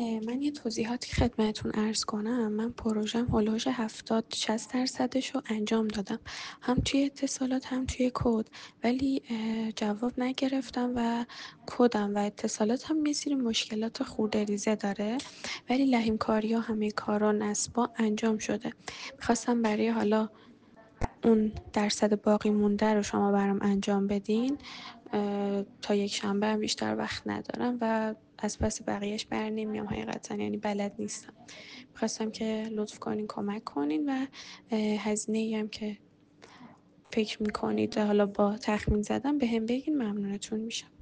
من یه توضیحاتی خدمتتون عرض کنم. من پروژم هولوش 70-60% رو انجام دادم، هم توی اتصالات هم توی کد، ولی جواب نگرفتم و کدم و اتصالاتم یه سری مشکلات خورده ریزه داره، ولی لحیم کاری ها همه کارا نصبا انجام شده. میخواستم برای حالا اون درصد باقی مونده رو شما برام انجام بدین. تا یک شنبه هم بیشتر وقت ندارم و از پس بقیهش بر نمیام حقیقتا، یعنی بلد نیستم. میخواستم که لطف کنین کمک کنین و هزینه‌ای هم که فکر میکنید حالا با تخمین زدم به هم بگین، ممنونتون میشم.